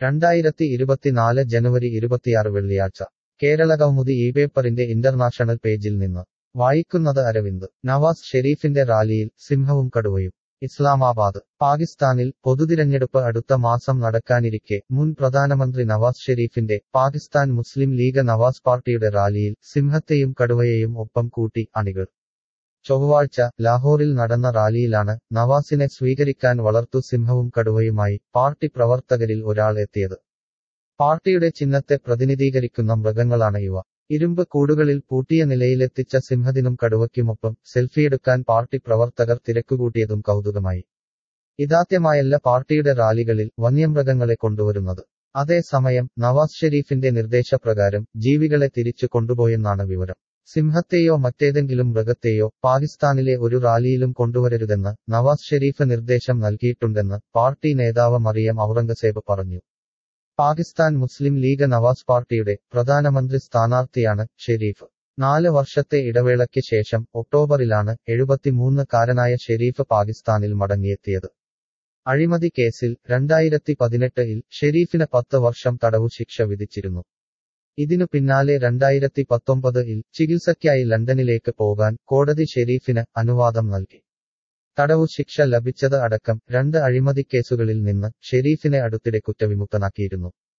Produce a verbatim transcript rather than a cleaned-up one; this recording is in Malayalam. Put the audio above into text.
രണ്ടായിരത്തി ഇരുപത്തിനാല് ജനുവരി ഇരുപത്തിയാറ് വെള്ളിയാഴ്ച കേരളകൗമുദി ഈ പേപ്പറിന്റെ ഇന്റർനാഷണൽ പേജിൽ നിന്ന് വായിക്കുന്നത് അരവിന്ദ്. നവാസ് ഷെരീഫിന്റെ റാലിയിൽ സിംഹവും കടുവയും. ഇസ്ലാമാബാദ്. പാകിസ്ഥാനിൽ പൊതുതിരഞ്ഞെടുപ്പ് അടുത്ത മാസം നടക്കാനിരിക്കെ മുൻ പ്രധാനമന്ത്രി നവാസ് ഷെരീഫിന്റെ പാകിസ്ഥാൻ മുസ്ലിം ലീഗ് നവാസ് പാർട്ടിയുടെ റാലിയിൽ സിംഹത്തെയും കടുവയെയും ഒപ്പം കൂട്ടി അണികൾ. ചൊവ്വാഴ്ച ലാഹോറിൽ നടന്ന റാലിയിലാണ് നവാസിനെ സ്വീകരിക്കാൻ വളർത്തു സിംഹവും കടുവയുമായി പാർട്ടി പ്രവർത്തകരിൽ ഒരാൾ എത്തിയത്. പാർട്ടിയുടെ ചിഹ്നത്തെ പ്രതിനിധീകരിക്കുന്ന മൃഗങ്ങളാണ് ഇവ. ഇരുമ്പ് കൂടുകളിൽ പൂട്ടിയ നിലയിലെത്തിച്ച സിംഹത്തിനും കടുവയ്ക്കുമൊപ്പം സെൽഫിയെടുക്കാൻ പാർട്ടി പ്രവർത്തകർ തിരക്കുകൂട്ടിയതും കൗതുകമായി. ഇതാദ്യമായല്ല പാർട്ടിയുടെ റാലികളിൽ വന്യമൃഗങ്ങളെ കൊണ്ടുവരുന്നത്. അതേസമയം നവാസ് ഷെരീഫിന്റെ നിർദ്ദേശപ്രകാരം ജീവികളെ തിരിച്ചു കൊണ്ടുപോയെന്നാണ് വിവരം. സിംഹത്തെയോ മറ്റേതെങ്കിലും മൃഗത്തെയോ പാകിസ്ഥാനിലെ ഒരു റാലിയിലും കൊണ്ടുവരരുതെന്ന് നവാസ് ഷെരീഫ് നിർദ്ദേശം നൽകിയിട്ടുണ്ടെന്ന് പാർട്ടി നേതാവ് മറിയം ഔറംഗസേബ് പറഞ്ഞു. പാകിസ്ഥാൻ മുസ്ലിം ലീഗ് നവാസ് പാർട്ടിയുടെ പ്രധാനമന്ത്രി സ്ഥാനാർത്ഥിയാണ് ഷെരീഫ്. നാല് വർഷത്തെ ഇടവേളയ്ക്ക് ശേഷം ഒക്ടോബറിലാണ് എഴുപത്തിമൂന്ന് കാരനായ ഷെരീഫ് പാകിസ്ഥാനിൽ മടങ്ങിയെത്തിയത്. അഴിമതി കേസിൽ രണ്ടായിരത്തി പതിനെട്ടിൽ ഷെരീഫിന് പത്ത് വർഷം തടവു ശിക്ഷ വിധിച്ചിരുന്നു. ഇതിനു പിന്നാലെ രണ്ടായിരത്തി പത്തൊമ്പതിൽ ചികിത്സയ്ക്കായി ലണ്ടനിലേക്ക് പോകാൻ കോടതി ഷെരീഫിന് അനുവാദം നൽകി. തടവു ശിക്ഷ ലഭിച്ചത് അടക്കം രണ്ട് അഴിമതിക്കേസുകളിൽ നിന്ന് ഷെരീഫിനെ അടുത്തിടെ കുറ്റവിമുക്തനാക്കിയിരുന്നു.